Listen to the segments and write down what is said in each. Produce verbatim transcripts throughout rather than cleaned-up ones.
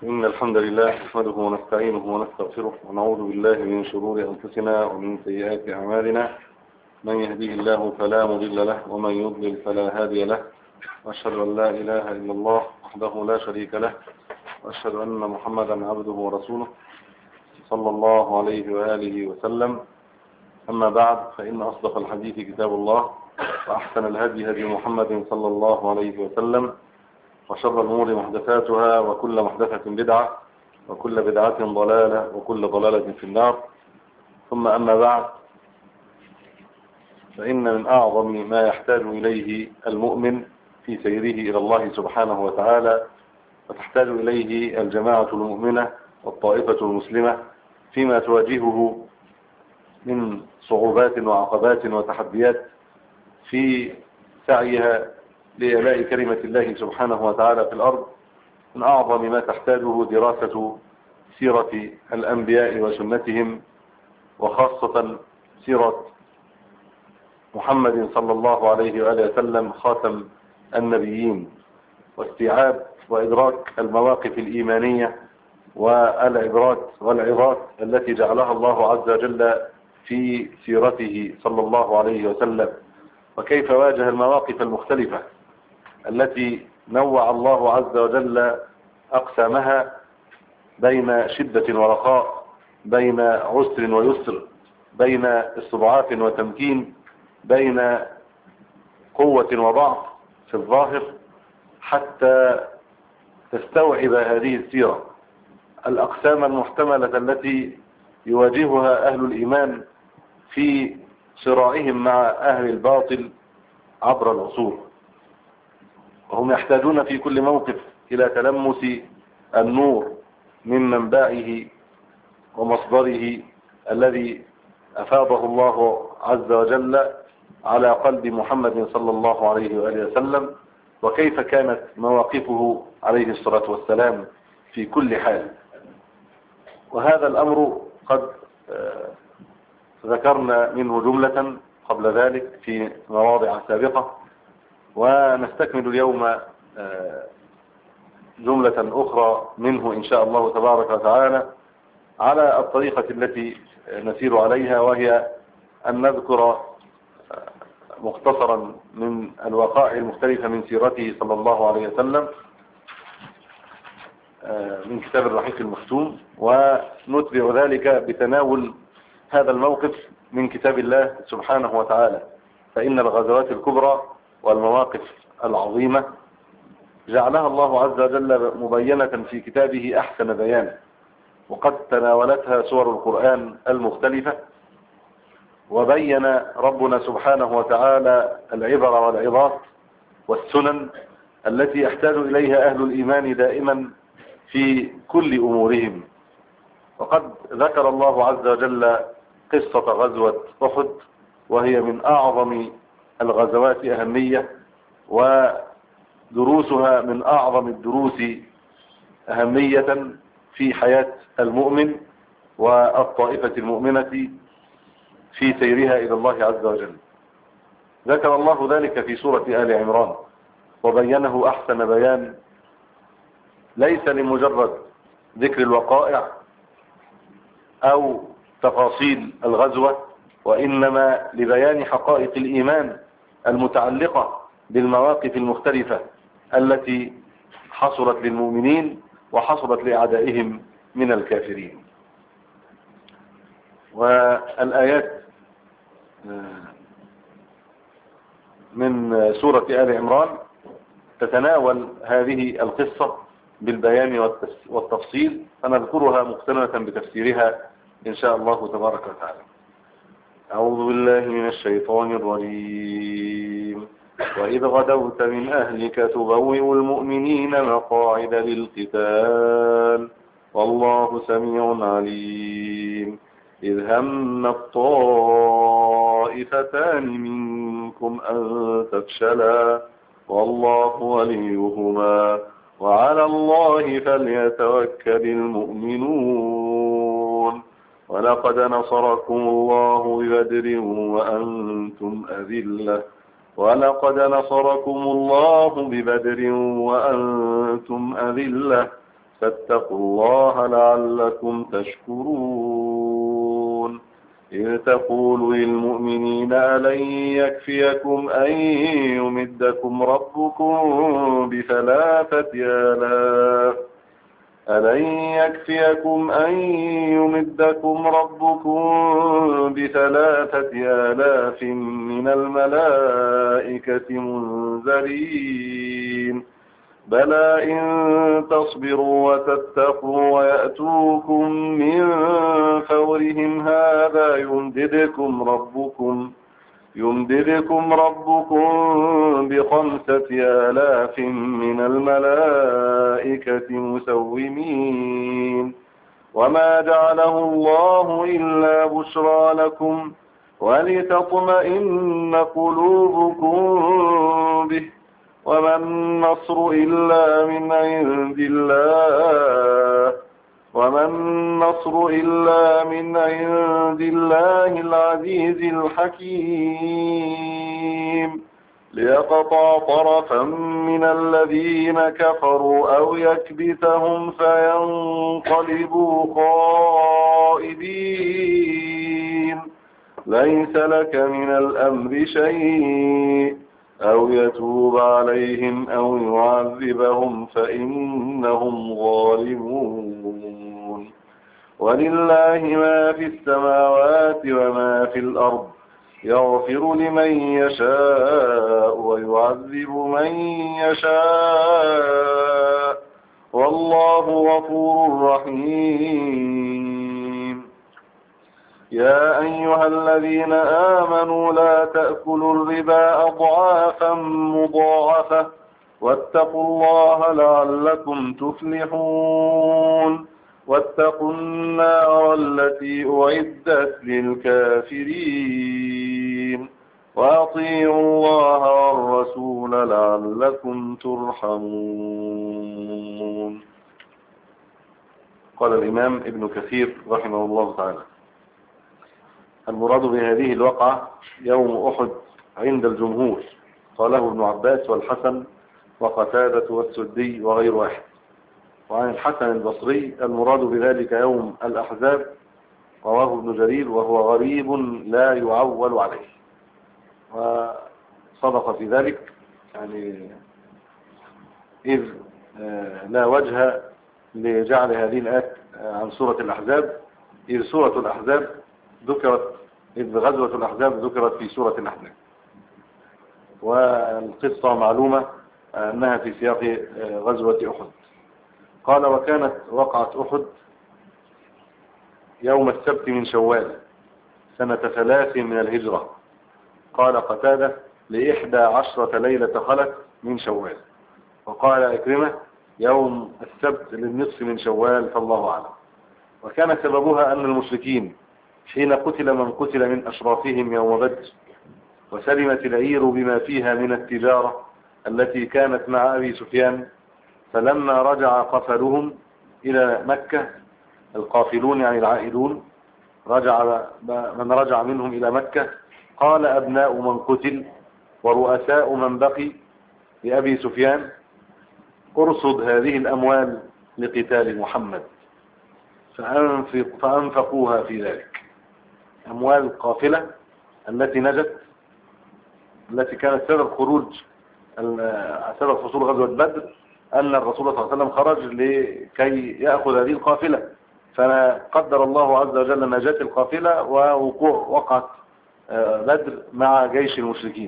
إن الحمد لله نحمده ونستعينه ونستغفره ونعوذ بالله من شرور أنفسنا ومن سيئات أعمالنا. من يهديه الله فلا مضل له ومن يضلل فلا هادي له، وأشهد أن لا إله إلا الله وحده لا شريك له، وأشهد أن محمدا عبده ورسوله صلى الله عليه وآله وسلم. أما بعد، فإن أصدق الحديث كتاب الله، وأحسن الهدي هدي محمد صلى الله عليه وسلم، وشر الأمور محدثاتها، وكل محدثة بدعة، وكل بدعة ضلالة، وكل ضلالة في النار. ثم أما بعد، فإن من أعظم ما يحتاج إليه المؤمن في سيره إلى الله سبحانه وتعالى، وتحتاج إليه الجماعة المؤمنة والطائفة المسلمة فيما تواجهه من صعوبات وعقبات وتحديات في سعيها لإعلاء كلمة الله سبحانه وتعالى في الأرض، من أعظم ما تحتاجه دراسة سيرة الأنبياء وسنتهم، وخاصة سيرة محمد صلى الله عليه وآله وسلم خاتم النبيين، واستيعاب وإدراك المواقف الإيمانية والعبرات والعظات التي جعلها الله عز وجل في سيرته صلى الله عليه وسلم، وكيف واجه المواقف المختلفة التي نوع الله عز وجل أقسامها بين شدة ورخاء، بين عسر ويسر، بين استضعاف وتمكين، بين قوة وضعف في الظاهر، حتى تستوعب هذه السيرة الأقسام المحتملة التي يواجهها أهل الإيمان في صراعهم مع أهل الباطل عبر العصور. وهم يحتاجون في كل موقف إلى تلمس النور من منبعه ومصدره الذي أفاضه الله عز وجل على قلب محمد صلى الله عليه وآله وسلم، وكيف كانت مواقفه عليه الصلاة والسلام في كل حال. وهذا الأمر قد ذكرنا منه جملة قبل ذلك في مواضع سابقة، ونستكمل اليوم جملة أخرى منه إن شاء الله تبارك وتعالى على الطريقة التي نسير عليها، وهي أن نذكر مختصرا من الوقائع المختلفة من سيرته صلى الله عليه وسلم من كتاب الرحيق المختوم، ونتبع ذلك بتناول هذا الموقف من كتاب الله سبحانه وتعالى. فإن الغزوات الكبرى والمواقف العظيمة جعلها الله عز وجل مبينة في كتابه أحسن بيان، وقد تناولتها سور القرآن المختلفة، وبين ربنا سبحانه وتعالى العبر والعظات والسنن التي يحتاج إليها أهل الإيمان دائما في كل أمورهم. وقد ذكر الله عز وجل قصة غزوة أحد، وهي من أعظم الغزوات أهمية، ودروسها من أعظم الدروس أهمية في حياة المؤمن والطائفة المؤمنة في سيرها إلى الله عز وجل. ذكر الله ذلك في سورة آل عمران، وبينه أحسن بيان، ليس لمجرد ذكر الوقائع أو تفاصيل الغزوة، وإنما لبيان حقائق الإيمان المتعلقة بالمواقف المختلفة التي حصلت للمؤمنين وحصلت لأعدائهم من الكافرين. والآيات من سورة آل عمران تتناول هذه القصة بالبيان والتفصيل، فنذكرها مقترنة بتفسيرها إن شاء الله تبارك وتعالى. أعوذ بالله من الشيطان الرجيم. وإذ غدوت من أهلك تبوئ المؤمنين مقاعد للقتال والله سميع عليم. إذ هم الطائفتان منكم أن تفشلا والله وليهما وعلى الله فليتوكل المؤمنون. ولقد نصركم الله ببدر وأنتم أذلة ولقد نصركم الله ببدر وأنتم أذلة فاتقوا الله لعلكم تشكرون. إذ تقول للمؤمنين ألن يكفيكم أن يمدكم ربكم بثلاثة آلاف ألن يكفيكم أن يمدكم ربكم بثلاثة آلاف من الملائكة منزلين بلى إن تصبروا وتتقوا ويأتوكم من فورهم هذا يمددكم ربكم يمددكم ربكم بخمسة آلاف من الملائكة مسومين وما جعله الله إلا بشرى لكم ولتطمئن قلوبكم به وما النصر إلا من عند الله وما النصر إلا من عند الله العزيز الحكيم ليقطع طرفا من الذين كفروا أو يكبتهم فينقلبوا خائبين ليس لك من الأمر شيء أو يتوب عليهم أو يعذبهم فإنهم ظالمون ولله ما في السماوات وما في الأرض يغفر لمن يشاء ويعذب من يشاء والله غفور رحيم. يا أيها الذين آمنوا لا تأكلوا الربا أضعافا مضاعفة واتقوا الله لعلكم تفلحون واتقوا النار التي أعدت للكافرين وأطيعوا الله والرسول لعلكم ترحمون. قال الإمام ابن كثير رحمه الله تعالى: المراد بهذه الوقعة يوم أحد عند الجمهور، قاله ابن عباس والحسن وقتادة والسدي وغير واحد. وعن الحسن البصري المراد بذلك يوم الأحزاب، رواه ابن جرير وهو غريب لا يعول عليه، وصدق في ذلك يعني إذ لا وجه لجعل هذه الآيات عن سورة الأحزاب، إذ سورة الأحزاب ذكرت إذ غزوة الأحزاب ذكرت في سورة الأحزاب، والقصة معلومة أنها في سياق غزوة أحد. قال: وكانت وقعة أحد يوم السبت من شوال سنة ثلاث من الهجرة. قال قتادة: لإحدى عشرة ليلة خلت من شوال. وقال إكرمة: يوم السبت للنصف من شوال، فالله أعلم. وكان سببها أن المشركين حين قتل من قتل من أشرافهم يوم بدر وسلمت العير بما فيها من التجارة التي كانت مع أبي سفيان، فلما رجع قفلهم إلى مكة، القافلون يعني العائدون، رجع من رجع منهم إلى مكة، قال أبناء من قتل ورؤساء من بقي لأبي سفيان: ارصد هذه الأموال لقتال محمد، فأنفق فأنفقوها في ذلك. أموال القافلة التي نجت، التي كانت سبب خروج سبب حصول غزوة بدر أن الرسول صلى الله عليه وسلم خرج لكي يأخذ هذه القافلة، فقدر الله عز وجل نجاة القافلة ووقوع وقعت بدر مع جيش المشركين،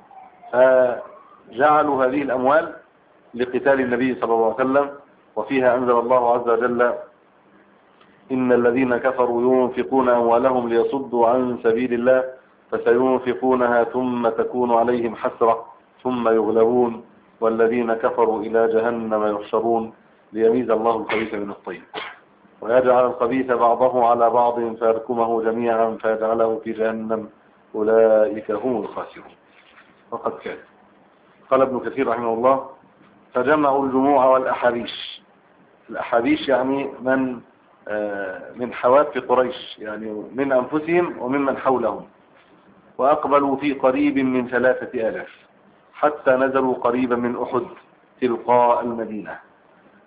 فجعلوا هذه الأموال لقتال النبي صلى الله عليه وسلم. وفيها أنزل الله عز وجل: إن الذين كفروا ينفقون أموالهم ليصدوا عن سبيل الله فسينفقونها ثم تكون عليهم حسرة ثم يغلبون والذين كفروا إلى جهنم يحشرون ليميز الله الخبيث من الطيب ويجعل الخبيث بعضه على بعض فيركمه جميعا فيجعله في جهنم أولئك هم الخاسرون. وقد كان. قال ابن كثير رحمه الله: فجمعوا الجموع والأحابيش. الأحابيش يعني من من حواف قريش، يعني من أنفسهم وممن حولهم، وأقبلوا في قريب من ثلاثة آلاف حتى نزلوا قريبا من أحد تلقاء المدينة،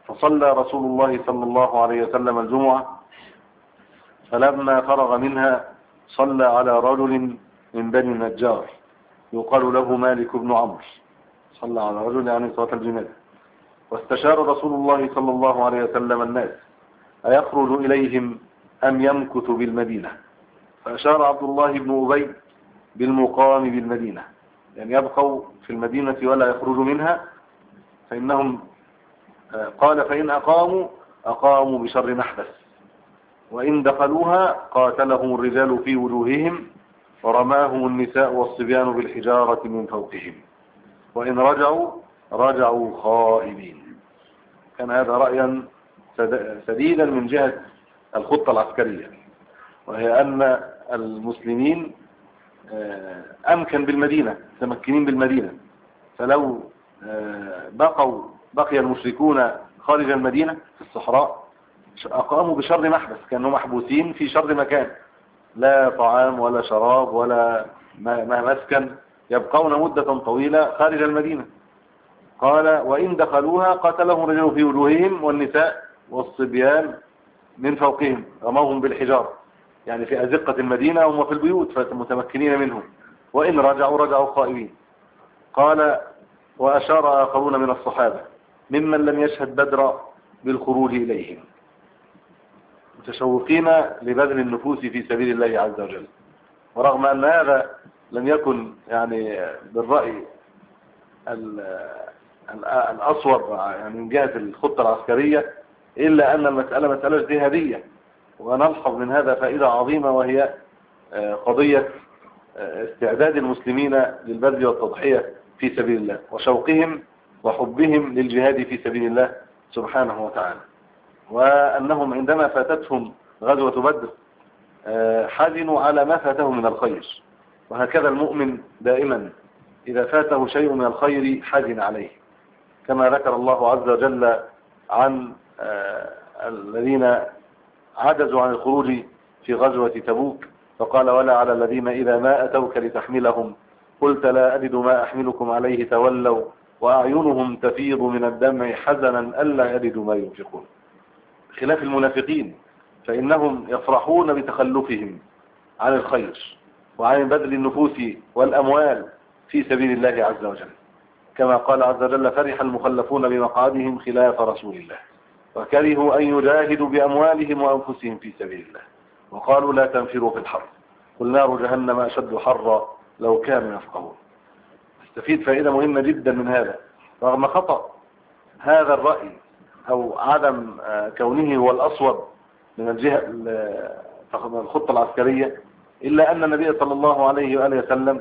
فصلى رسول الله صلى الله عليه وسلم الجمعة، فلما فرغ منها صلى على رجل من بني النجار يقال له مالك بن عمرو، صلى على رجل يعني صلاة الجنازة. واستشار رسول الله صلى الله عليه وسلم الناس أيخرج إليهم أم يمكث بالمدينة، فأشار عبد الله بن أبي بالمقام بالمدينة، يعني يبقوا في المدينة ولا يخرجوا منها، فإنهم قال فإن أقاموا أقاموا بشر محبس، وإن دخلوها قاتلهم الرجال في وجوههم ورماهم النساء والصبيان بالحجارة من فوقهم، وإن رجعوا رجعوا خائبين. كان هذا رأيا سديدا من جهة الخطة العسكرية، وهي أن المسلمين أمكن بالمدينة، متمكنين بالمدينة، فلو بقوا بقي المشركون خارج المدينة في الصحراء أقاموا بشر محبس، كانوا محبوسين في شر مكان، لا طعام ولا شراب ولا مسكن، يبقون مدة طويلة خارج المدينة. قال وإن دخلوها قاتلهم الرجال في وجوههم والنساء والصبيان من فوقهم، رموهم بالحجارة، يعني في أزقة المدينة هم في البيوت فمتمكنين منهم، وإن رجعوا رجعوا خائبين. قال وأشار آخرون من الصحابة ممن لم يشهد بدر بالخروج إليهم، متشوقين لبذل النفوس في سبيل الله عز وجل، ورغم أن هذا لم يكن يعني بالرأي الأصوب يعني من جهة الخطة العسكرية، إلا أن المسألة مسألة اجتهادية، ونلحظ من هذا فائدة عظيمة، وهي قضية استعداد المسلمين للبذل والتضحية في سبيل الله، وشوقهم وحبهم للجهاد في سبيل الله سبحانه وتعالى، وأنهم عندما فاتتهم غزوة بدر حزنوا على ما فاتهم من الخير، وهكذا المؤمن دائما إذا فاته شيء من الخير حزن عليه، كما ذكر الله عز وجل عن الذين عجزوا عن الخروج في غزوة تبوك، فقال ولا على الذين إذا ما أتوك لتحملهم قلت لا أجد ما أحملكم عليه تولوا وأعينهم تفيض من الدمع حزنا ألا يجدوا ما ينفقون، خلاف المنافقين فإنهم يفرحون بتخلفهم عن الخير وعن بذل النفوس والأموال في سبيل الله عز وجل، كما قال عز وجل فرح المخلفون بمقعدهم خلاف رسول الله وكرهوا أن يجاهدوا بأموالهم وأنفسهم في سبيل الله وقالوا لا تنفروا في الحر قل نار جهنم أشد حرا لو كانوا يفقهون. استفيد فائدة مهمة جدا من هذا، رغم خطأ هذا الرأي أو عدم كونه هو الأصوب من الجهة الخطة العسكرية، إلا أن النبي صلى الله عليه وآله وسلم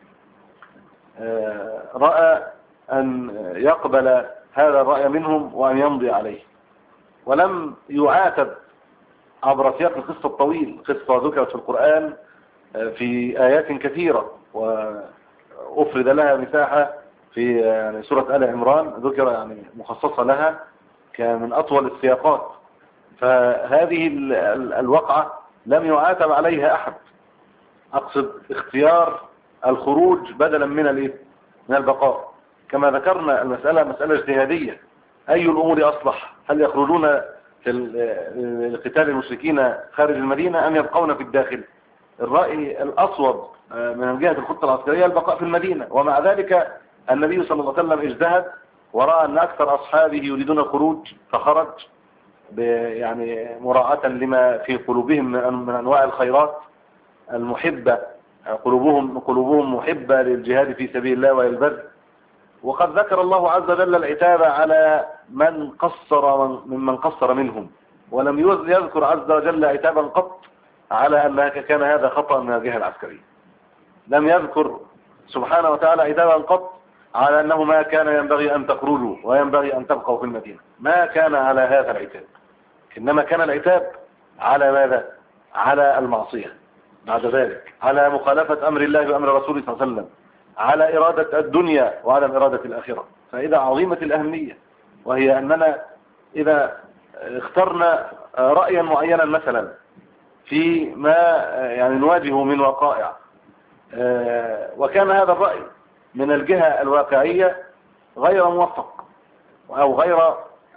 رأى أن يقبل هذا الرأي منهم وأن يمضي عليه، ولم يعاتب عبر سياق القصة الطويل، قصة ذكرت في القرآن في آيات كثيرة وأفرد لها مساحة في يعني سورة آل عمران، ذكر يعني مخصصة لها كان من أطول السياقات، فهذه الوقعة لم يعاتب عليها أحد، أقصد اختيار الخروج بدلا من الايه من البقاء، كما ذكرنا المسألة مسألة اجتهادية، أي الأمور أصلح، هل يخرجون في القتال المشركين خارج المدينة أم يبقون في الداخل؟ الرأي الأصوب من جهة الخطة العسكرية البقاء في المدينة، ومع ذلك النبي صلى الله عليه وسلم اجتهد ورأى أن أكثر أصحابه يريدون الخروج فخرج، يعني مراعاة لما في قلوبهم من أنواع الخيرات المحبة، قلوبهم قلوبهم محبة للجهاد في سبيل الله والبذل. وقد ذكر الله عز وجل العتاب على من قصر ممن قصر منهم، ولم يذكر عز وجل عتابا قط على أن كان هذا خطأ من الجهة العسكرية، لم يذكر سبحانه وتعالى عتابا قط على أنه ما كان ينبغي أن تخرجوا وينبغي أن تبقوا في المدينة، ما كان على هذا العتاب، إنما كان العتاب على ماذا؟ على المعصية بعد ذلك، على مخالفة أمر الله وأمر رسوله صلى الله عليه وسلم، على إرادة الدنيا وعلى إرادة الآخرة. فإذا عظيمة الأهمية، وهي أننا إذا اخترنا رأيا معينا مثلا في ما يعني نواجهه من وقائع، وكان هذا الرأي من الجهة الواقعية غير موفق أو غير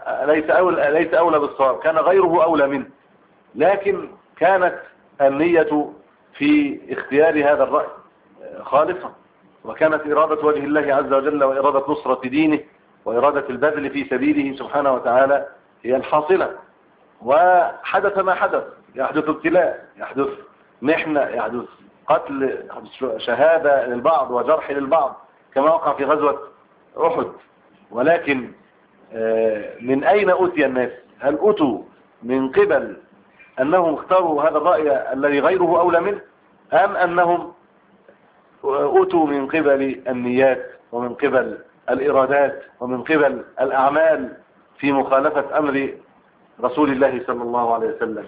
ليس أولى, ليس أولى بالصواب، كان غيره أولى منه، لكن كانت النية في اختيار هذا الرأي خالصة، وكانت إرادة وجه الله عز وجل وإرادة نصرة دينه وإرادة البذل في سبيله سبحانه وتعالى هي الحاصلة. وحدث ما حدث، يحدث ابتلاء، يحدث محنة، يحدث قتل، يحدث شهادة للبعض وجرح للبعض كما وقع في غزوة أحد. ولكن من أين أتي الناس؟ هل أتوا من قبل أنهم اختاروا هذا الرأي الذي غيره أولى منه، أم أنهم أتوا من قبل النيات ومن قبل الإرادات ومن قبل الأعمال في مخالفة أمر رسول الله صلى الله عليه وسلم؟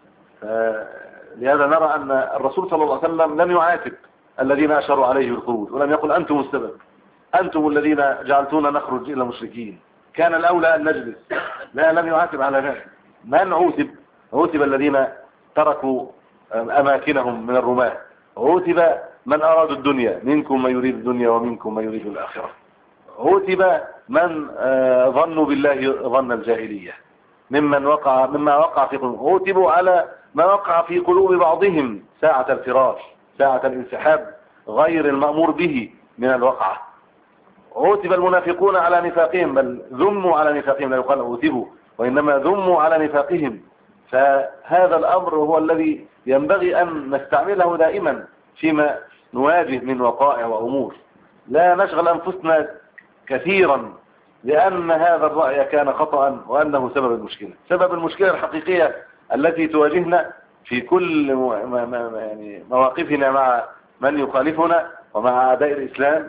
لهذا نرى أن الرسول صلى الله عليه وسلم لم يعاتب الذين أشروا عليه بالخروج، ولم يقل أنتم السبب، أنتم الذين جعلتونا نخرج إلى المشركين، كان الأولى أن نجلس. لا، لم يعاتب على ذلك. من عوتب؟ عوتب الذين تركوا أماكنهم من الرماة، عوتب من أرادوا الدنيا، منكم من يريد الدنيا ومنكم من يريد الآخرة، عوتب من ظنوا بالله ظن الجاهلية ممن وقع مما وقع في قلوبهم، عوتبوا على ما وقع في قلوب بعضهم ساعة الفراش، ساعة الانسحاب غير المأمور به من الوقعة. عوتب المنافقون على نفاقهم، بل ذموا على نفاقهم، لا يقال عوتبوا وإنما ذموا على نفاقهم. فهذا الأمر هو الذي ينبغي أن نستعمله دائما فيما نواجه من وقائع وأمور، لا نشغل أنفسنا كثيرا لأن هذا الرأي كان خطأ وأنه سبب المشكلة. سبب المشكلة الحقيقية التي تواجهنا في كل يعني مواقفنا مع من يخالفنا ومع أعداء الإسلام،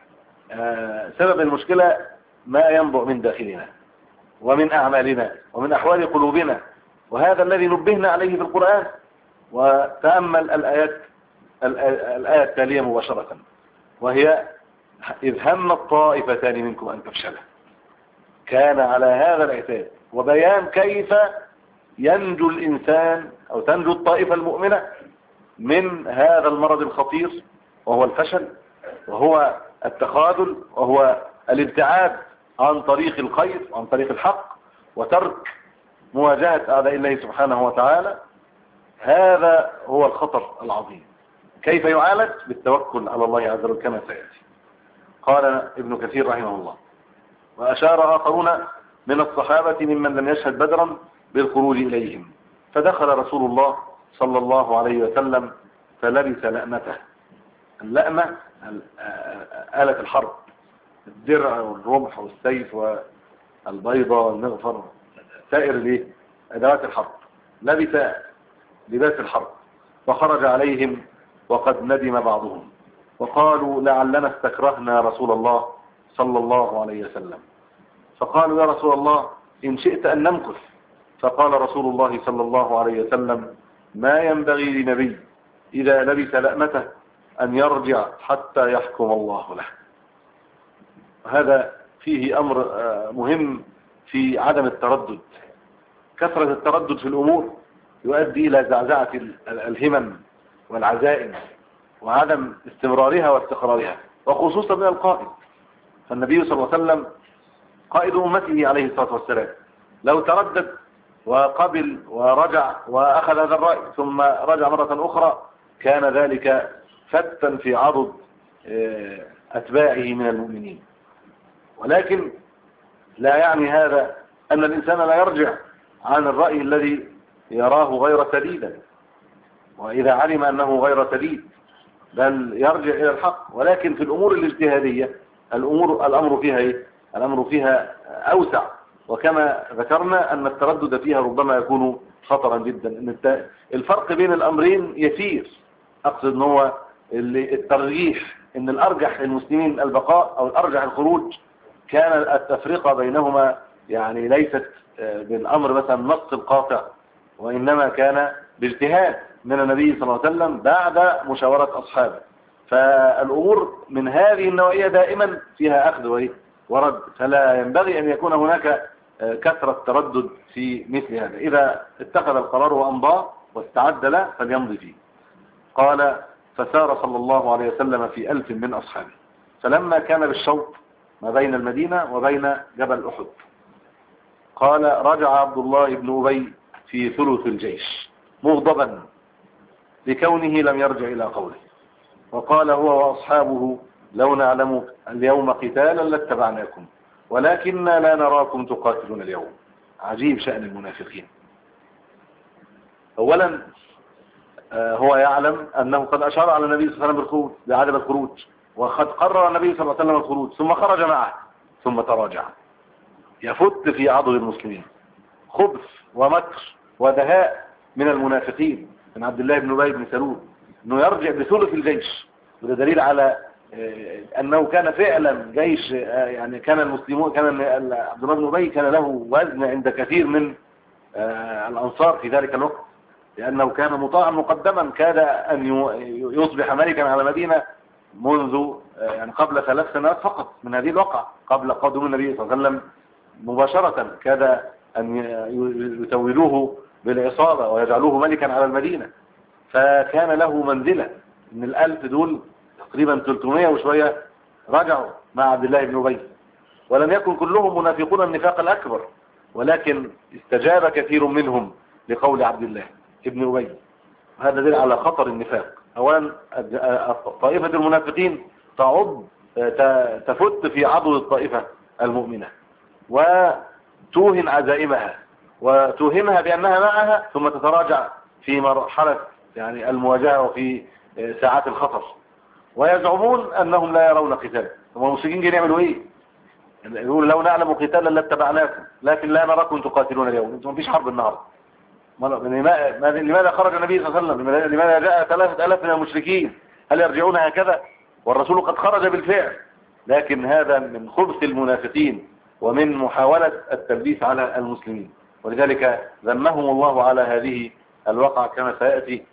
سبب المشكلة ما ينبع من داخلنا ومن أعمالنا ومن أحوال قلوبنا، وهذا الذي نبهنا عليه في القرآن. وتأمل الآيات الآية التالية مباشرة، وهي إذ هم الطائفتان منكم أن تفشلا. كان على هذا العتاب وبيان كيف ينجو الإنسان أو تنجو الطائفة المؤمنة من هذا المرض الخطير، وهو الفشل، وهو التخاذل، وهو الابتعاد عن طريق الخير وعن طريق الحق وترك مواجهة أعداء الله سبحانه وتعالى. هذا هو الخطر العظيم. كيف يعالج؟ بالتوكل على الله عز وجل كما سيأتي. قال ابن كثير رحمه الله: وأشار آخرون من الصحابة ممن لم يشهد بدرا بالخروج إليهم، فدخل رسول الله صلى الله عليه وسلم فلبس لأمته. اللأمة آلة الحرب، الدرع والرمح والسيف والبيضة والمغفر، سائر ليه أدوات الحرب، لبس لباس الحرب، فخرج عليهم وقد ندم بعضهم وقالوا لعلنا استكرهنا رسول الله صلى الله عليه وسلم. فقالوا يا رسول الله إن شئت أن نمكث. فقال رسول الله صلى الله عليه وسلم ما ينبغي لنبي إذا لبس لأمته أن يرجع حتى يحكم الله له. هذا فيه أمر مهم في عدم التردد. كثرة التردد في الأمور يؤدي إلى زعزعة الهمم والعزائم وعدم استمرارها واستقرارها، وخصوصا من القائد. فالنبي صلى الله عليه وسلم قائد أمته عليه الصلاة والسلام، لو تردد وقبل ورجع وأخذ هذا الرأي ثم رجع مرة أخرى كان ذلك فتا في عضد أتباعه من المؤمنين. ولكن لا يعني هذا أن الإنسان لا يرجع عن الرأي الذي يراه غير سديدا، وإذا علم أنه غير سديد بل يرجع إلى الحق. ولكن في الأمور الاجتهادية الأمور الأمر فيها إيه؟ الأمر فيها أوسع، وكما ذكرنا أن التردد فيها ربما يكون خطرا جدا. إن الفرق بين الأمرين يسير، أقصد أن هو الترجيح، إن الأرجح للمسلمين البقاء أو الأرجح الخروج، كان التفرقة بينهما يعني ليست بالأمر مثلا نص القاطع، وإنما كان باجتهاد من النبي صلى الله عليه وسلم بعد مشاورة أصحابه. فالأمور من هذه النوعية دائما فيها أخذ ورد، فلا ينبغي أن يكون هناك كثرة تردد في مثل هذا. إذا اتخذ القرار وأمضاه واستعد له فليمضي فيه. قال فسار صلى الله عليه وسلم في ألف من أصحابه، فلما كان بالشوط ما بين المدينة وبين جبل أحد قال رجع عبد الله بن أبي في ثلث الجيش مغضبا لكونه لم يرجع إلى قوله، وقال هو وأصحابه لو نعلم اليوم قتالا لاتبعناكم ولكننا لا نراكم تقاتلون اليوم. عجيب شأن المنافقين. أولا هو يعلم أنه قد أشار على النبي صلى الله عليه وسلم بالخروج بعدم الخروج، وقد قرر النبي صلى الله عليه وسلم الخروج ثم خرج معه ثم تراجع. يفت في عضد المسلمين خبث ومكر ودهاء من المنافقين من عبد الله بن أبي بن سلول انه يرجع بثلث الجيش، وده دليل على انه كان فعلا جيش، يعني كان المسلمون كان عبد الله بن أبي كان له وزن عند كثير من الانصار في ذلك الوقت، لانه كان مطاعا مقدما، كاد ان يصبح ملكا على المدينه منذ يعني قبل ثلاث سنوات فقط من هذه الوقعه، قبل قدوم النبي صلى الله عليه وسلم مباشره، كاد ان يتولوه بالعصابه ويجعلوه ملكا على المدينه. فكان له منزله. من الألف دول تقريبا ثلاثمائة وشويه رجعوا مع عبد الله بن أبي، ولم يكن كلهم منافقون النفاق الأكبر، ولكن استجاب كثير منهم لقول عبد الله بن أبي. هذا دليل على خطر النفاق. أولا طائفة المنافقين تعض تفت في عضد الطائفة المؤمنة وتوهن عزائمها وتوهمها بأنها معها، ثم تتراجع في مرحلة يعني المواجهة وفي ساعات الخطر، ويزعمون أنهم لا يرون قتالا. هم المسلمين جايين يعملوا إيه؟ يقول لو نعلم قتالا لاتبعناكم لكن لا نراكم تقاتلون اليوم. انتم مفيش حرب النهارده. لماذا خرج النبي صلى الله عليه وسلم؟ لماذا جاء ثلاثة آلاف من المشركين؟ هل يرجعون هكذا؟ والرسول قد خرج بالفعل. لكن هذا من خبث المنافقين ومن محاولة التلبيس على المسلمين، ولذلك ذمهم الله على هذه الواقعة كما سيأتي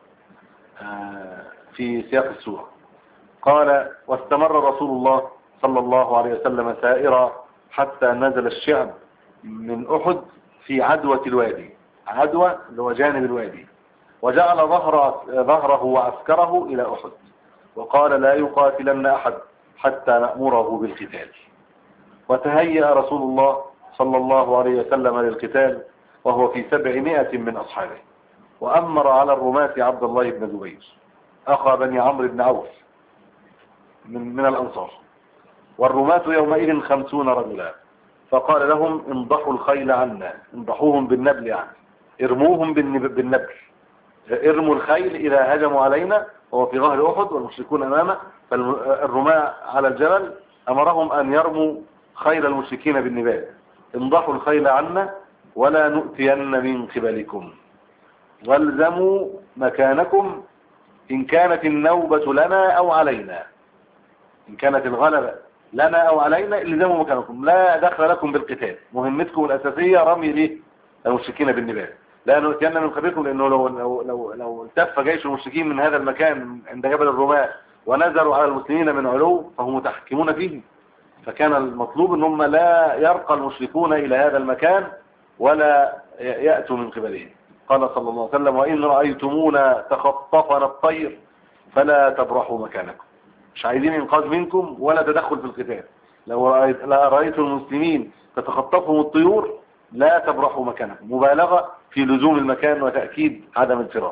في سياق السورة. قال واستمر رسول الله صلى الله عليه وسلم سائرا حتى نزل الشعب من أحد في عدوة الوادي. عدوة اللي هو جانب الوادي، وجعل ظهر ظهره وعسكره إلى أحد، وقال لا يقاتلن أحد حتى نأمره بالقتال. وتهيأ رسول الله صلى الله عليه وسلم للقتال وهو في سبعمائة من أصحابه، وأمر على الرماة عبد الله بن زبير أخا بني عمرو بن عوف من, من الأنصار، والرماة يومئذ خمسون رجلا، فقال لهم انضحوا الخيل عنا، انضحوهم بالنبل يعني ارموهم بالنبل، ارموا الخيل إذا هجموا علينا، وهو في ظهر أحد والمشركون أمامه، فالرماة على الجبل أمرهم أن يرموا خيل المشركين بالنبال، انضحوا الخيل عنا ولا نؤتين من قبلكم، والزموا مكانكم إن كانت النوبة لنا أو علينا، إن كانت الغلبة لنا أو علينا الزموا مكانكم، لا دخل لكم بالقتال، مهمتكم الأساسية رمي ليه المشركين بالنبال، لا نؤتين من قبلكم، لأنه لو, لو, لو, لو التف جيش المشركين من هذا المكان عند جبل الرماة ونزلوا على المسلمين من علو فهم متحكمون فيه، فكان المطلوب ان هم لا يرقى المشركون إلى هذا المكان ولا يأتوا من قبلهم. قال صلى الله عليه وسلم وإن رأيتمونا تخطفنا الطير فلا تبرحوا مكانكم، مش عايزين إنقاذ منكم ولا تدخل في القتال، لو رأيت لا رأيت المسلمين تتخطفهم الطيور لا تبرحوا مكانكم، مبالغة في لزوم المكان وتأكيد عدم الفرار.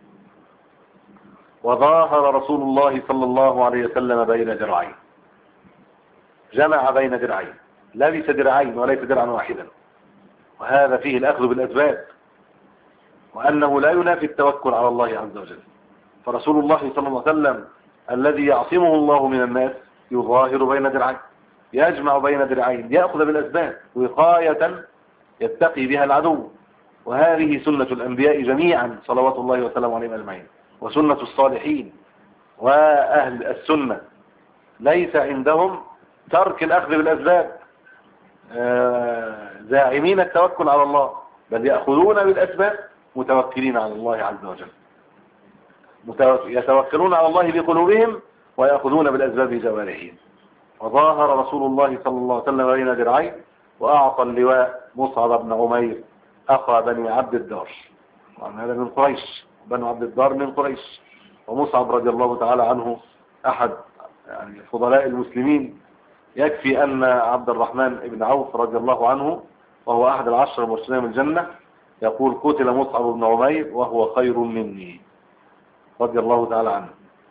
وظاهر رسول الله صلى الله عليه وسلم بين درعين، جمع بين درعين، لبس درعين وليس درعا واحدا، وهذا فيه الأخذ بالأسباب، وأنه لا ينافي التوكل على الله عز وجل. فرسول الله صلى الله عليه وسلم الذي يعصمه الله من الناس يظاهر بين درعين، يجمع بين درعين، يأخذ بالأسباب وقاية يتقي بها العدو، وهذه سنة الأنبياء جميعا صلوات الله وسلامه عليهم أجمعين، وسنة الصالحين وأهل السنة، ليس عندهم ترك الأخذ بالأسباب زاعمين التوكل على الله، بل يأخذون بالأسباب متوكلين على الله عز وجل، يتوكلون على الله بقلوبهم ويأخذون بالأسباب بجوارحهم. وظاهر رسول الله صلى الله عليه وسلم بين درعين، وأعطى اللواء مصعب بن عمير أخا بني عبد الدار، هذا من قريش، بني عبد الدار من قريش، ومصعب رضي الله تعالى عنه أحد يعني فضلاء المسلمين. يكفي أن عبد الرحمن بن عوف رضي الله عنه وهو أحد العشر المرسلين من الجنة، يقول قتل مصعب بن عمير وهو خير مني رضي الله تعالى عنه،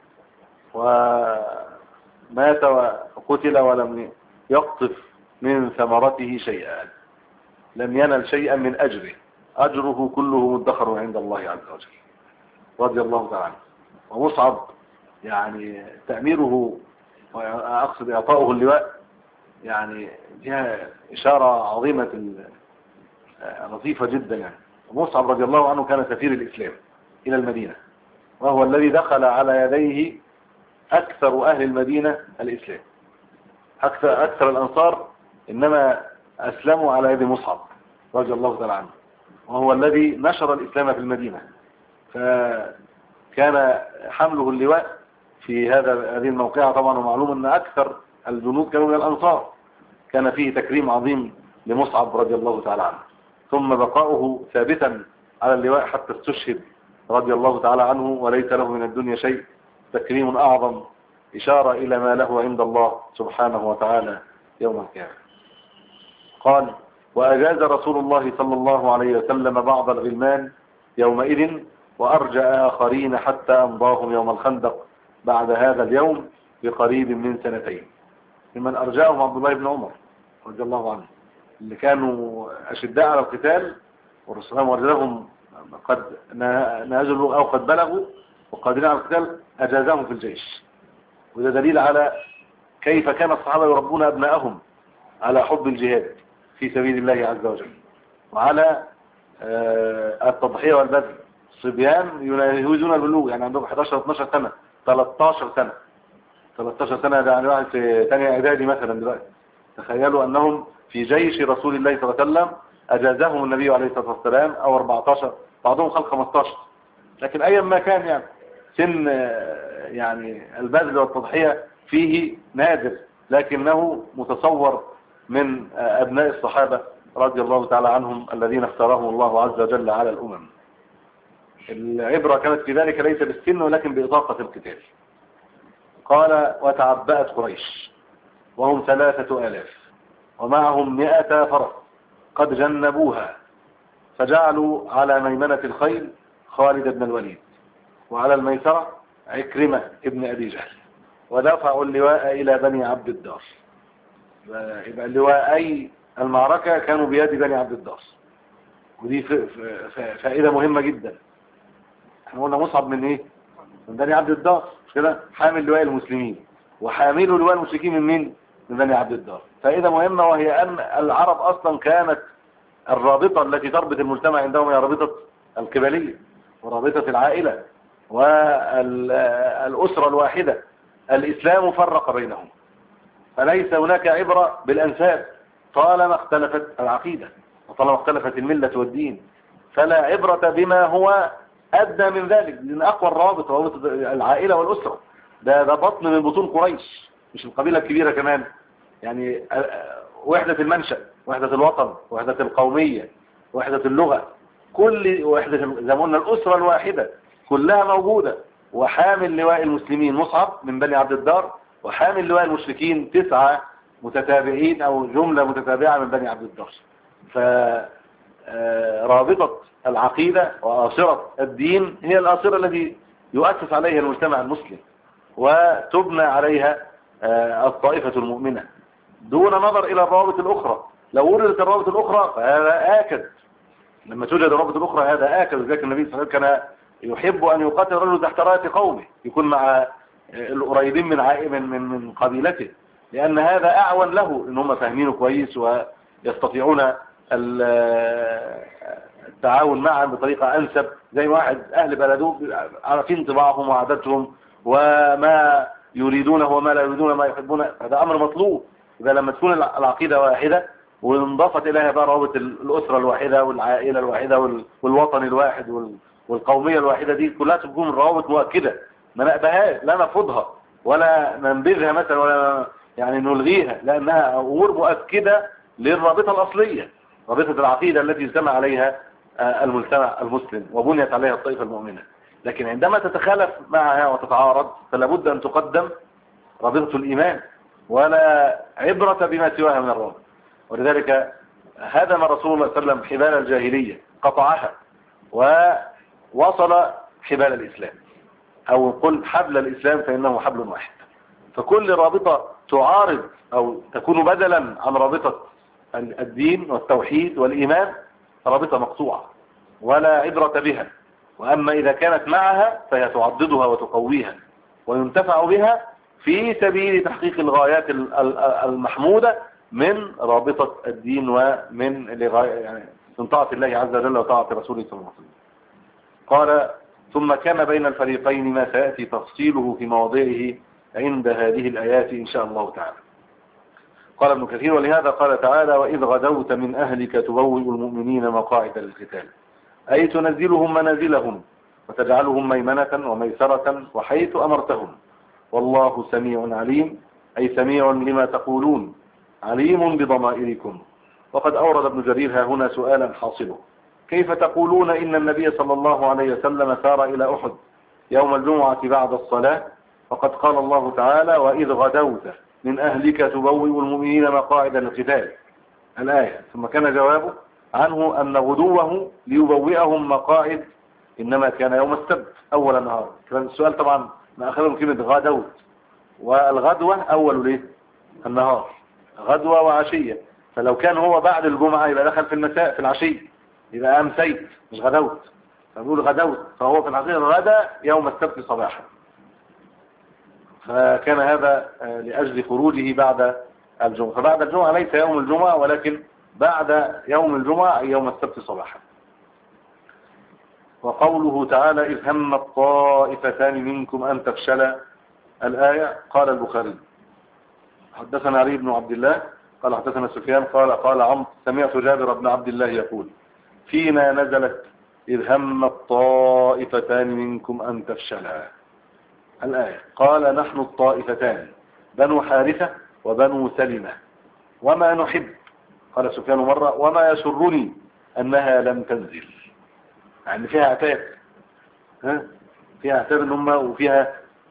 ومات وقتل ولم يقطف من ثمرته شيئا، لم ينل شيئا من أجره، أجره كله مدخر عند الله عز وجل رضي الله تعالى عنه. ومصعب يعني تأميره وأقصد إعطاؤه اللواء يعني فيها إشارة عظيمة لطيفة جدا. يعني مصعب رضي الله عنه كان سفير الإسلام إلى المدينة، وهو الذي دخل على يديه أكثر أهل المدينة الإسلام، أكثر, أكثر الأنصار إنما أسلموا على يد مصعب رضي الله تعالى عنه، وهو الذي نشر الإسلام في المدينة، فكان حمله اللواء في هذا هذه الموقعة. طبعا ومعلوم أن أكثر الجنود كانوا من الأنصار، كان فيه تكريم عظيم لمصعب رضي الله تعالى عنه، ثم بقاؤه ثابتا على اللواء حتى استشهد رضي الله تعالى عنه وليس له من الدنيا شيء، تكريم أعظم، إشارة إلى ما له عند الله سبحانه وتعالى يوم القيامة. قال: وأجاز رسول الله صلى الله عليه وسلم بعض الغلمان يومئذ، وأرجأ آخرين حتى أمضاهم يوم الخندق بعد هذا اليوم بقريب من سنتين. ممن أرجأهم عبد الله بن عمر رضي الله عنه، اللي كانوا أشداء على القتال، والرسول وجدهم قد نازلوا أو قد بلغوا وقادرين على القتال، أجازهم في الجيش. وده دليل على كيف كان الصحابة يربون أبنائهم على حب الجهاد في سبيل الله عز وجل، وعلى التضحية والبذل. الصبيان يناهزون البلوغ، يعني عندهم إحدى عشر اثناشر سنة، ثلاثة عشر سنة ثلاثة عشر سنة، ده يعني واحد في ثانية إعدادي مثلا دلوقتي. تخيلوا أنهم في جيش رسول الله صلى الله عليه وسلم أجازهم النبي عليه الصلاة والسلام، أو أربعة عشر، بعضهم خلق خمسة عشر، لكن أيا ما كان يعني سن يعني البذل والتضحية فيه نادر، لكنه متصور من أبناء الصحابة رضي الله تعالى عنهم الذين اختارهم الله عز وجل على الأمم. العبرة كانت في ذلك ليس بالسن ولكن بإطاقة القتال. قال: وتعبأت قريش وهم ثلاثة آلاف ومعهم مئة فرس قد جنبوها، فجعلوا على ميمنة الخيل خالد بن الوليد، وعلى الميسرة عكرمة ابن أبي جهل، ودفعوا اللواء إلى بني عبد الدار. يبقى اللواءي المعركة كانوا بيد بني عبد الدار، ودي فائدة مهمة جدا. احنا قلنا مصعب من ايه؟ من بني عبد الدار، مش كده؟ حامل لواء المسلمين، وحاملوا لواء المشركين من مين؟ من بني عبد الدار. فائدة مهمة، وهي أن العرب أصلا كانت الرابطة التي تربط المجتمع عندهم هي رابطة القبلية ورابطة العائلة والأسرة الواحدة. الإسلام فرق بينهم، فليس هناك عبرة بالأنساب طالما اختلفت العقيدة وطالما اختلفت الملة والدين، فلا عبرة بما هو أدنى من ذلك. لأن أقوى الروابط روابط العائلة والأسرة، ده ده بطن من بطون قريش، مش القبيلة الكبيرة كمان. يعني وحدة المنشأ، وحدة الوطن، وحدة القومية، وحدة اللغة، كل وحدة زي ما قلنا الأسرة الواحدة كلها موجودة. وحامل لواء المسلمين مصعب من بني عبد الدار، وحامل لواء المشركين تسعة متتابعين أو جملة متتابعة من بني عبد الدار. فرابطة العقيدة وآصرة الدين هي الآصرة التي يؤسس عليها المجتمع المسلم وتبنى عليها الطائفة المؤمنة دون نظر إلى الروابط الأخرى. لو وردت الروابط الأخرى فهذا آكد، لما توجد الروابط الأخرى هذا آكد. وذلك النبي صلى الله عليه وسلم كان يحب أن يقاتل رجل تحت راية قومه، يكون مع القريبين من من من من قبيلته، لأن هذا أعون له، إن هم فاهمينه كويس ويستطيعون التعاون معا بطريقة أنسب. زي واحد أهل بلده عارفين طباعهم وعاداتهم وما يريدونه وما لا يريدون ما يحبون، هذا أمر مطلوب. إذا لما تكون العقيدة واحدة وانضافت إليها بقى روابط الأسرة الواحدة والعائلة الواحدة والوطن الواحد والقومية الواحدة، دي كلها تكون روابط مؤكدة، ما نقبهاش، لا نفضها ولا ننبذها مثلا ولا يعني نلغيها، لأنها أمور مؤكدة للرابطة الأصلية، رابطة العقيدة التي اجتمع عليها المجتمع المسلم وبنيت عليها الطائفة المؤمنة. لكن عندما تتخالف معها وتتعارض فلا بد أن تقدم رابطة الإيمان، ولا عبرة بما سواها من الروابط. ولذلك هدم رسول الله صلى الله عليه وسلم حبال الجاهلية، قطعها ووصل حبال الإسلام، أو قل حبل الإسلام فإنه حبل واحد. فكل رابطة تعارض أو تكون بدلا عن رابطة الدين والتوحيد والإيمان رابطة مقطوعة ولا عبرة بها. وأما إذا كانت معها فهي تعضدها وتقويها وينتفع بها في سبيل تحقيق الغايات المحمودة من رابطة الدين ومن يعني من طاعة الله عز وجل وطاعة رسوله صلى الله عليه وسلم. قال ثم كان بين الفريقين ما سيأتي تفصيله في مواضعه عند هذه الآيات إن شاء الله تعالى. قال ابن كثير ولهذا قال تعالى وإذ غدوت من أهلك تبوئ المؤمنين مقاعد للقتال، أي تنزلهم منازلهم وتجعلهم ميمنة وميسرة وحيث أمرتهم، والله سميع عليم، أي سميع لما تقولون عليم بضمائركم. وقد أورد ابن جرير ها هنا سؤالا حاصله: كيف تقولون إن النبي صلى الله عليه وسلم سار إلى أحد يوم الجمعة بعد الصلاة وقد قال الله تعالى وإذ غدوت من أهلك تبوئ المؤمنين مقاعد للقتال الآية؟ ثم كان جوابه عنه أن غدوه ليبوئهم مقاعد إنما كان يوم السبت أول النهار. كان السؤال طبعا ما أخذهم كلمة غدوت، والغدوة أول ليه النهار، غدوة وعشية، فلو كان هو بعد الجمعة يبقى دخل في المساء في العشي، يبقى أمسيت مش غدوت، فنقول غدوت، فهو في الحقيقة غدا يوم السبت صباحا. فكان هذا لأجل خروجه بعد الجمعة، فبعد الجمعة ليس يوم الجمعة ولكن بعد يوم الجمعة أي يوم السبت صباحا. وقوله تعالى إذ هم الطائفتان منكم أن تفشلا الآية. قال البخاري حدثنا علي بن عبد الله قال حدثنا سفيان قال قال عمرو سمعت جابر بن عبد الله يقول فينا نزلت إذ هم الطائفتان منكم أن تفشلا الآية. قال نحن الطائفتان بنو حارثة وبنو سلمة وما نحب. قال سفيان مرة وما يسرني أنها لم تنزل، يعني فيها عتاب، ها فيها عتاب الأمة وفيها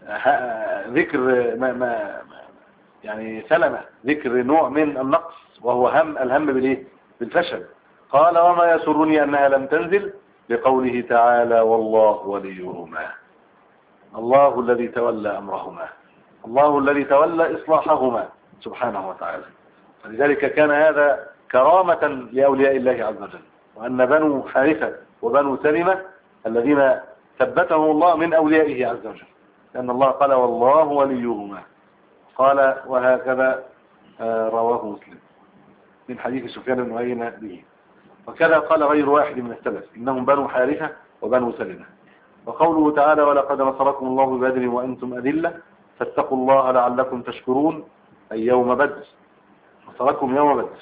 ذكر ما ما يعني سلمة، ذكر نوع من النقص وهو هم الهم بالايه بالفشل. قال وما يسرني أنها لم تنزل بقوله تعالى والله وليهما، الله الذي تولى أمرهما، الله الذي تولى إصلاحهما سبحانه وتعالى. فلذلك كان هذا كرامة لأولياء الله عز وجل، وأن بنو حارثة وبنو سلمة الذين ثبتهم الله من أوليائه عز وجل، لأن الله قال والله وليهما. قال وهكذا رواه مسلم من حديث سفيان بن عيينة به. وكذا قال غير واحد من السلف إنهم بنو حارثة وبنو سلمة. وقوله تعالى ولقد نصركم الله ببدر وأنتم أذلة فاتقوا الله لعلكم تشكرون، أي يوم بدر، نصركم يوم بدر.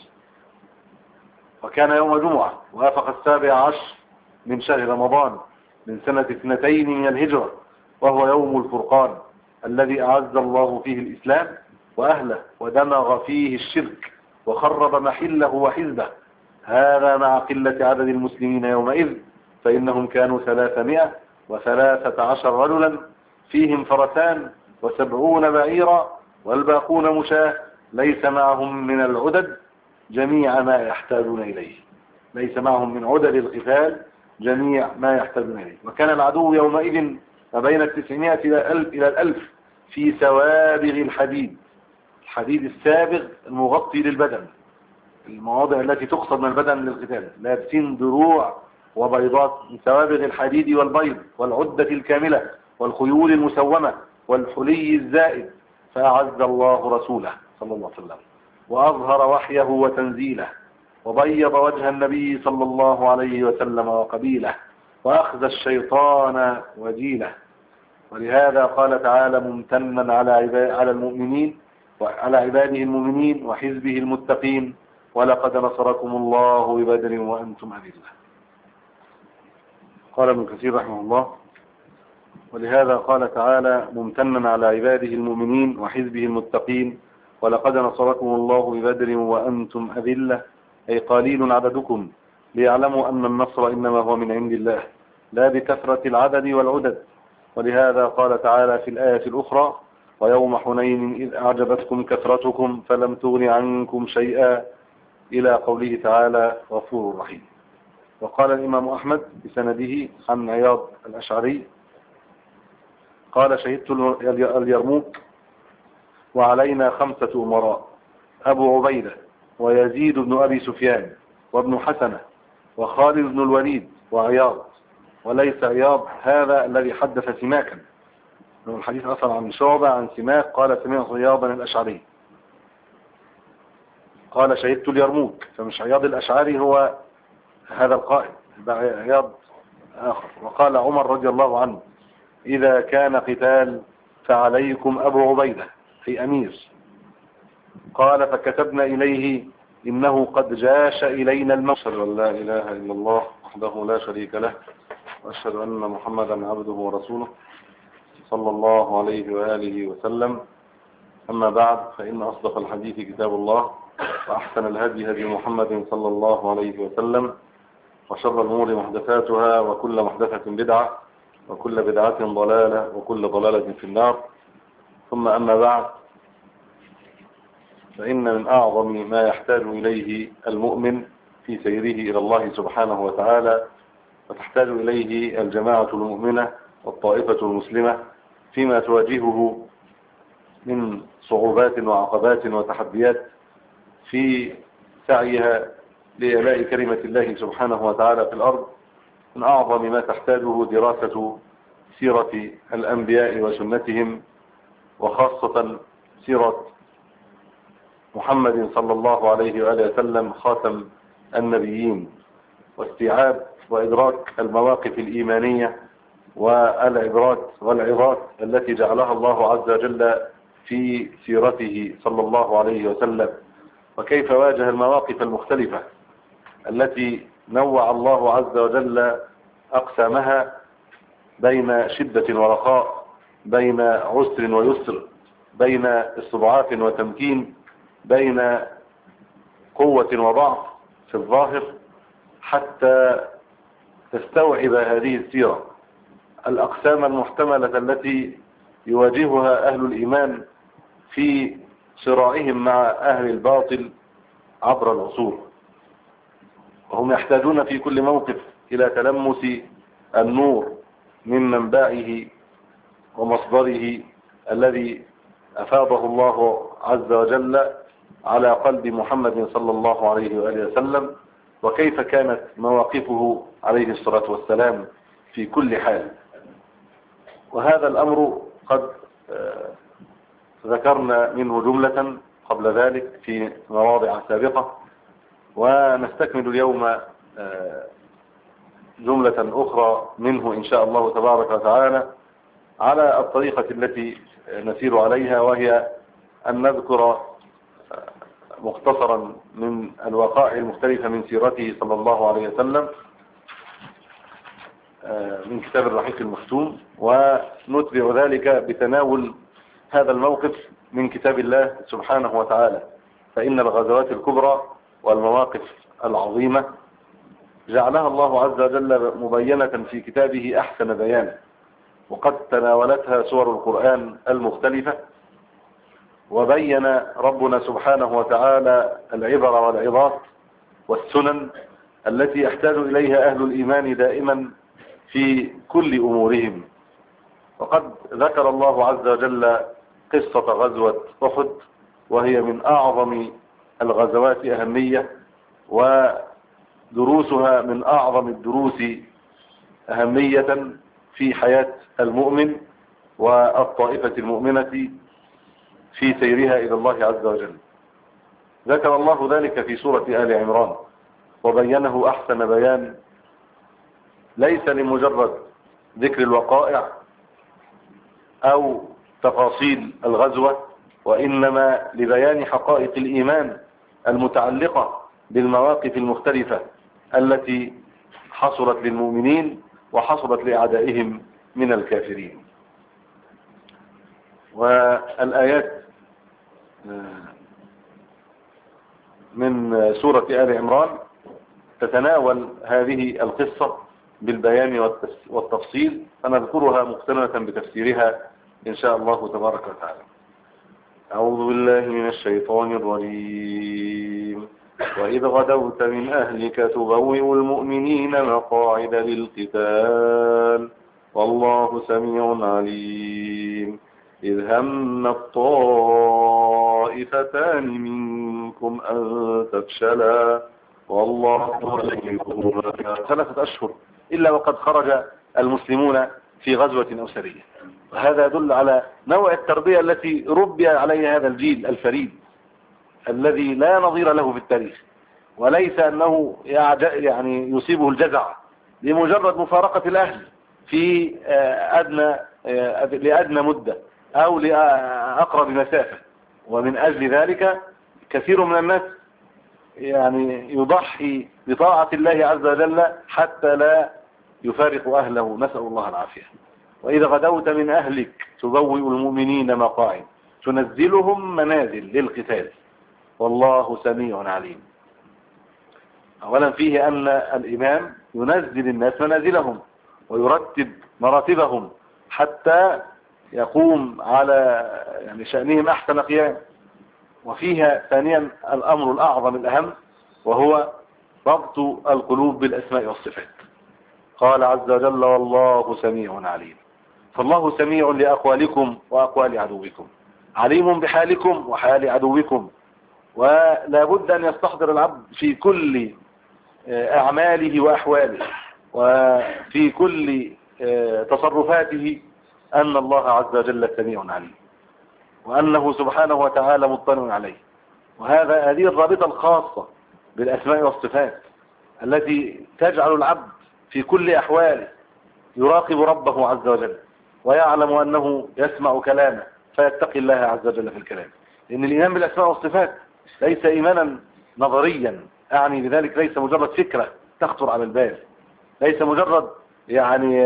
وكان يوم جمعة وافق السابع عشر من شهر رمضان من سنة اثنتين من الهجرة، وهو يوم الفرقان الذي أعز الله فيه الإسلام وأهله ودمغ فيه الشرك وخرب محله وحزبه. هذا مع قلة عدد المسلمين يومئذ، فإنهم كانوا ثلاثمائة وثلاثة عشر رجلا فيهم فرسان وسبعون بعيرا والباقون مشاة، ليس معهم من العدد جميع ما يحتاجون إليه، ليس معهم من عدد القتال جميع ما يحتاجون إليه. وكان العدو يومئذ ما بين التسعمائة إلى الألف إلى الألف في سوابغ الحديد، الحديد السابغ المغطي للبدن، المواضع التي تقصد من البدن للقتال، لابسين دروع وبيضات من سوابغ الحديد والبيض والعدة الكاملة والخيول المسومة والحلي الزائد. فأعز الله رسوله صلى الله عليه وسلم وأظهر وحيه وتنزيله وبيض وجه النبي صلى الله عليه وسلم وقبيله وأخذ الشيطان وجيله. ولهذا قال تعالى ممتنا على على المؤمنين وعلى عباده المؤمنين وحزبه المتقين ولقد نصركم الله ببدر وأنتم أذلة. قال ابن كثير رحمه الله ولهذا قال تعالى ممتنا على عباده المؤمنين وحزبه المتقين ولقد نصركم الله ببدر وأنتم أذلة، أي قليل عددكم، ليعلموا أن النصر إنما هو من عند الله لا بكثرة العدد والعدد. ولهذا قال تعالى في الآية الأخرى ويوم حنين إذ أعجبتكم كثرتكم فلم تغن عنكم شيئا إلى قوله تعالى غفور رحيم. وقال الإمام أحمد بسنده عن عياض الأشعري قال شهدت اليرموك وعلينا خمسة أمراء: أبو عبيدة ويزيد بن أبي سفيان وابن حسنة وخالد بن الوليد وعياض، وليس عياض هذا الذي حدث سماكا، الحديث أصلا عن شعبة عن سماك قال سمعت عياضا الأشعري قال شهدت اليرموك، فمش عياض الأشعري هو هذا القائد، عياض آخر. وقال عمر رضي الله عنه: إذا كان قتال فعليكم أبو عبيدة في أمير. قال فكتبنا إليه: إنه قد جاش إلينا الموت. أشهد أن لا إله إلا الله وحده لا شريك له، وأشهد أن محمدا عبده ورسوله صلى الله عليه وآله وسلم. أما بعد، فإن أصدق الحديث كتاب الله، وأحسن الهدي هدي محمد صلى الله عليه وسلم، وشر الأمور محدثاتها، وكل محدثة بدعة، وكل بدعة ضلالة، وكل ضلالة في النار. ثم أما بعد، فإن من أعظم ما يحتاج إليه المؤمن في سيره إلى الله سبحانه وتعالى، وتحتاج إليه الجماعة المؤمنة والطائفة المسلمة فيما تواجهه من صعوبات وعقبات وتحديات في سعيها لإعلاء كلمة الله سبحانه وتعالى في الأرض، من أعظم ما تحتاجه دراسة سيرة الأنبياء وسنتهم، وخاصة سيرة محمد صلى الله عليه وآله وسلم خاتم النبيين، واستيعاب وإدراك المواقف الإيمانية والعبرات والعظات التي جعلها الله عز وجل في سيرته صلى الله عليه وسلم، وكيف واجه المواقف المختلفة التي نوع الله عز وجل أقسامها بين شدة ورخاء، بين عسر ويسر، بين استضعاف وتمكين، بين قوة وضعف في الظاهر، حتى تستوعب هذه السيرة الأقسام المحتملة التي يواجهها أهل الإيمان في صراعهم مع أهل الباطل عبر العصور. وهم يحتاجون في كل موقف إلى تلمس النور من منبعه ومصدره الذي أفاضه الله عز وجل على قلب محمد صلى الله عليه وآله وسلم، وكيف كانت مواقفه عليه الصلاة والسلام في كل حال. وهذا الأمر قد ذكرنا منه جملة قبل ذلك في مواضع سابقة، ونستكمل اليوم جملة أخرى منه إن شاء الله تبارك وتعالى على الطريقة التي نسير عليها، وهي أن نذكر مختصرا من الوقائع المختلفة من سيرته صلى الله عليه وسلم من كتاب الرحيق المختوم، ونتبع ذلك بتناول هذا الموقف من كتاب الله سبحانه وتعالى. فإن الغزوات الكبرى والمواقف العظيمة جعلها الله عز وجل مبينة في كتابه أحسن بيان، وقد تناولتها سور القرآن المختلفة، وبين ربنا سبحانه وتعالى العبر والعظات والسنن التي يحتاج إليها أهل الإيمان دائما في كل أمورهم. وقد ذكر الله عز وجل قصة غزوة أحد، وهي من أعظم الغزوات أهمية، ودروسها من أعظم الدروس أهمية في حياة المؤمن والطائفة المؤمنة في سيرها إلى الله عز وجل. ذكر الله ذلك في سورة آل عمران، وبينه أحسن بيان، ليس لمجرد ذكر الوقائع أو تفاصيل الغزوة، وإنما لبيان حقائق الإيمان المتعلقة بالمواقف المختلفة التي حصلت للمؤمنين وحصلت لأعدائهم من الكافرين. والآيات من سورة آل عمران تتناول هذه القصة بالبيان والتفصيل، فنذكرها مقترنة بتفسيرها إن شاء الله تبارك وتعالى. أعوذ بالله من الشيطان الرجيم. وإذ غدوت من أهلك تبوئ المؤمنين مقاعد للقتال والله سميع عليم. إذ هم الطائفتان منكم أن تفشلا والله وليهما ثلاثة أشهر إلا وقد خرج المسلمون في غزوة أو سرية. وهذا يدل على نوع التربية التي ربي عليها هذا الجيل الفريد الذي لا نظير له في التاريخ، وليس أنه يعني يصيبه الجزع لمجرد مفارقة الأهل في أدنى لأدنى مدة أو لأقرب مسافة. ومن أجل ذلك كثير من الناس يعني يضحي بطاعة الله عز وجل حتى لا يفارق أهله، نسأل الله العافية. وإذا غدوت من أهلك تبوئ المؤمنين مقاعد تنزلهم منازل للقتال والله سميع عليم. أولا فيه أن الإمام ينزل الناس منازلهم ويرتب مراتبهم حتى يقوم على يعني شأنهم أحسن قيام. وفيها ثانيا الأمر الأعظم الأهم وهو ضبط القلوب بالأسماء والصفات. قال عز وجل والله سميع عليم. فالله سميع لأقوالكم وأقوال عدوكم، عليم بحالكم وحال عدوكم. ولا بد أن يستحضر العبد في كل أعماله وأحواله وفي كل تصرفاته أن الله عز وجل سميع عليم، وأنه سبحانه وتعالى مطلع عليه. وهذا هذه الرابطة الخاصة بالأسماء والصفات التي تجعل العبد في كل أحواله يراقب ربه عز وجل ويعلم أنه يسمع كلامه فيتقي الله عز وجل في الكلام. لأن الإيمان بالأسماء والصفات ليس إيمانا نظريا، أعني بذلك ليس مجرد فكرة تخطر على البال، ليس مجرد يعني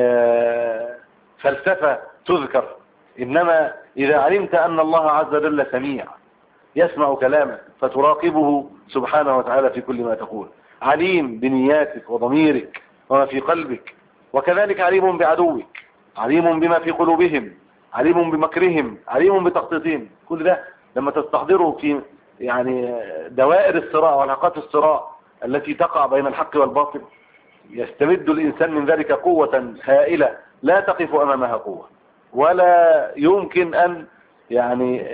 فلسفة تذكر، إنما إذا علمت أن الله عز وجل سميع يسمع كلامك فتراقبه سبحانه وتعالى في كل ما تقول، عليم بنياتك وضميرك وما في قلبك، وكذلك عليم بعدوك، عليم بما في قلوبهم، عليم بمكرهم، عليم بتخطيطهم. كل ده لما تستحضره في يعني دوائر الصراع وعلاقات الصراع التي تقع بين الحق والباطل يستمد الإنسان من ذلك قوة هائلة لا تقف أمامها قوة، ولا يمكن أن يعني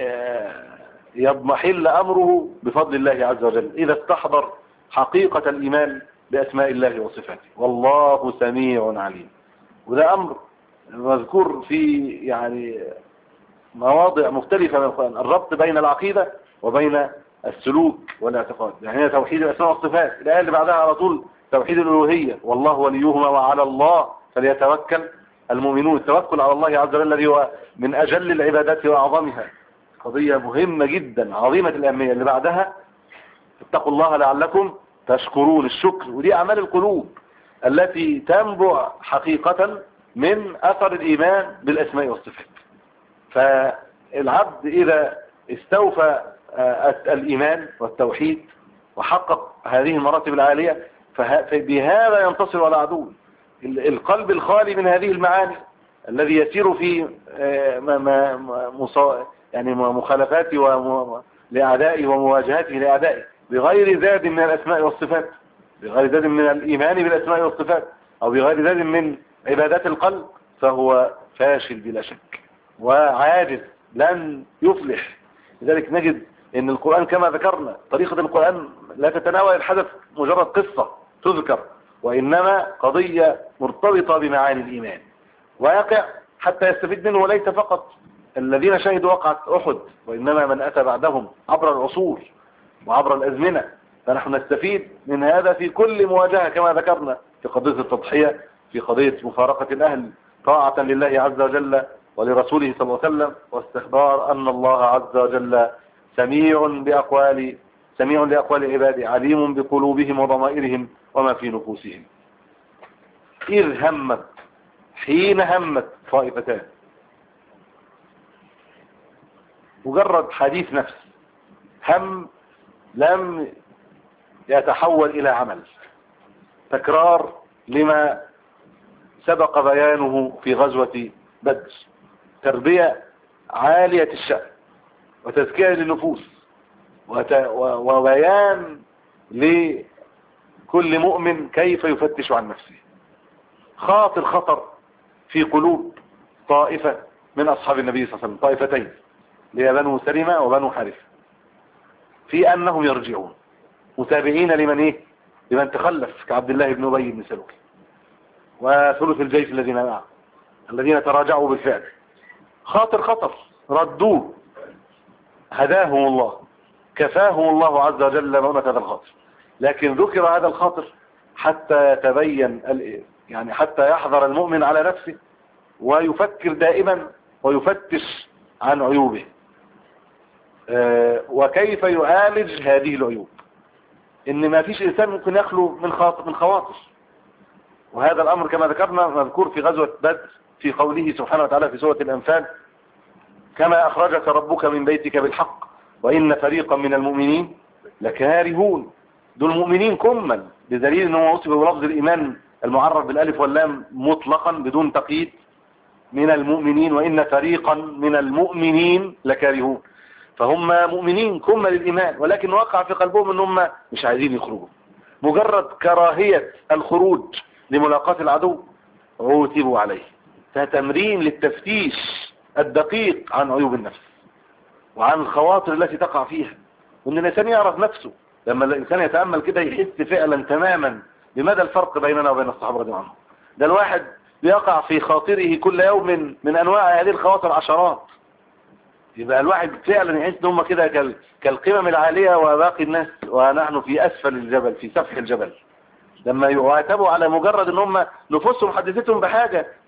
يضمحل أمره بفضل الله عز وجل إذا استحضر حقيقة الإيمان بأسماء الله وصفاته. والله سميع عليم. وده أمر مذكور في يعني مواضع مختلفة من القرآن، الربط بين العقيدة وبين السلوك والاعتقاد. يعني توحيد الأسماء والصفات، الآية اللي بعدها على طول توحيد الألوهية والله وليهما وعلى الله فليتوكل المؤمنون. التوكل على الله عز وجل الذي هو من أجل العبادات وأعظمها، قضية مهمة جدا عظيمة الأهمية. اللي بعدها اتقوا الله لعلكم تشكرون، الشكر، ودي أعمال القلوب التي تنبع حقيقة من أثر الإيمان بالأسماء والصفات. فالعبد إذا استوفى الإيمان والتوحيد وحقق هذه المراتب العالية فبهذا ينتصر على عدوه. القلب الخالي من هذه المعاني الذي يسير في يعني مخالفات لأعدائه ومواجهته لأعدائه بغير زاد من الأسماء والصفات، بغير زاد من الإيمان بالأسماء والصفات، أو بغير زاد من عبادات القلب، فهو فاشل بلا شك وعاجز لن يفلح. لذلك نجد ان القرآن كما ذكرنا طريقة القرآن لا تتناول الحدث مجرد قصة تذكر، وإنما قضية مرتبطة بمعاني الإيمان، واقع حتى يستفيد منه وليس فقط الذين شهدوا وقعة أحد، وإنما من أتى بعدهم عبر العصور وعبر الأزمنة. فنحن نستفيد من هذا في كل مواجهة كما ذكرنا، في قضية التضحية، في قضية مفارقة الأهل طاعة لله عز وجل ولرسوله صلى الله عليه وسلم، واستخبار أن الله عز وجل سميع بأقوال سميع لأقوال عباده، عليم بقلوبهم وضمائرهم وما في نفوسهم. إذ همت، حين همت طائفتان، مجرد حديث نفس، هم لم يتحول إلى عمل، تكرار لما سبق بيانه في غزوة بدر، تربية عالية الشأن وتزكية للنفوس وبيان لكل مؤمن كيف يفتش عن نفسه. خاطر خطر في قلوب طائفة من أصحاب النبي صلى الله عليه وسلم، طائفتين، اللي بنو سلمة وبنو حارثة، في أنهم يرجعون متابعين لمن إيه؟ لمن تخلف كعبد الله بن أبي بن سلول وثلث الجيش الذين معه الذين تراجعوا بالفعل. خاطر خطر، ردوه، هداهم الله، كفاهم الله عز وجل مؤنة هذا الخاطر. لكن ذكر هذا الخاطر حتى يتبين يعني حتى يحذر المؤمن على نفسه ويفكر دائما ويفتش عن عيوبه أه وكيف يعالج هذه العيوب. ان ما فيش انسان ممكن يخلو من خاطر من خواطر، وهذا الامر كما ذكرنا مذكور في غزوة بدر في قوله سبحانه وتعالى في سورة الأنفال: كما أخرجك ربك من بيتك بالحق وإن فريقا من المؤمنين لكارهون. دول مؤمنين كمل، بدليل أنه وصف بلفظ الإيمان المعرف بالألف واللام مطلقا بدون تقييد، من المؤمنين وإن فريقا من المؤمنين لكارهون. فهم مؤمنين كمل الإيمان، ولكن وقع في قلبهم أنهم مش عايزين يخرجوا. مجرد كراهية الخروج لملاقاة العدو عوتبوا عليه. فتمرين للتفتيش الدقيق عن عيوب النفس وعن الخواطر التي تقع فيها، وان الانسان يعرف نفسه. لما الانسان يتأمل كده يحس فعلا تماما بمدى الفرق بيننا وبين الصحابة رضي الله عنهم. ده الواحد يقع في خاطره كل يوم من انواع هذه الخواطر عشرات. يبقى الواحد فعلا يحس ان هم كده كالقمم العالية وباقي الناس ونحن في اسفل الجبل في سفح الجبل، لما يعاتبوا على مجرد ان هم نفوسهم حدثتهم بحاجة